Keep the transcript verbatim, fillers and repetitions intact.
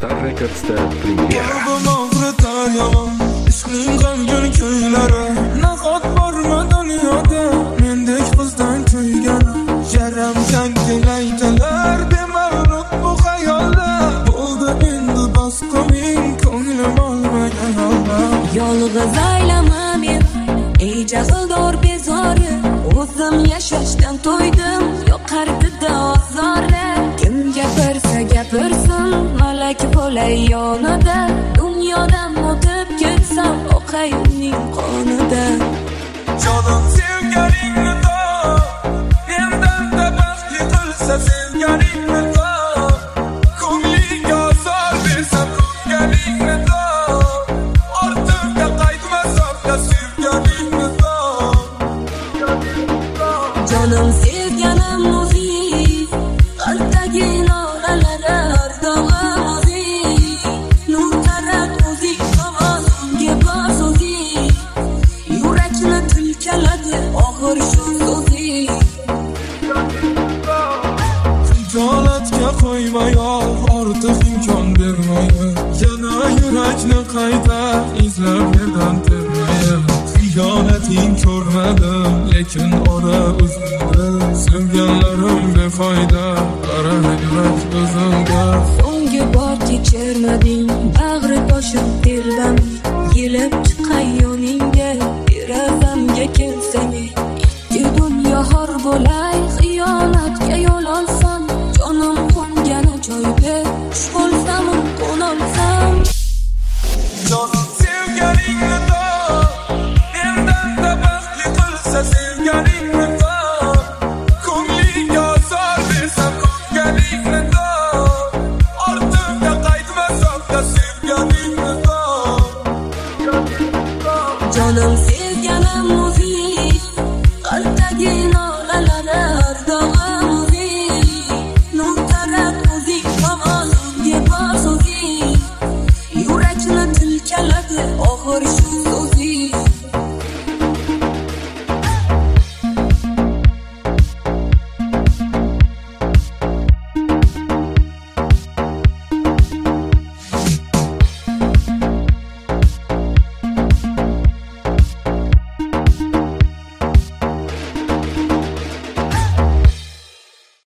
Star Records'da premyera. Ishqning qolgan kuylari naqot borma dunyoda mendek qizdan to'ygani yaram changil aytalar bemarruq bu xayollar bo'ldi endi bosqoning ko'nglim olmagan hollar yolg'iz aylama men ey jahldor bezori o'zim yashashdan to'ydim yo'q ardida ozorlar kim gapirsa gapirsin malak bo'lay yonida dunyodan o'tib ketsam oqay uning qonida jonim sevganingni top mendan-da baxtli qilsa sevganingni top ko'ngliga azor bersa ko'nganingni top ortimga qaytmasam-da sevganingni top jonim sevganim o'zing qalbdagi noralar ardog'im o'zing nur tarat o'zing ovozimga bos o'zing yurakni tilkaladi og'ir shu so'zing Xijolatga qo'ymayoq ortiq imkon bermayman yana yurakni qayta izlab yerdan termayman xiyonating ko'rmadim lekin ora uzildi sevganlarim befoyda qara yurak o'zimda so'nggi bor kechirmading bag'ri toshib dildan yelib chiqay yoning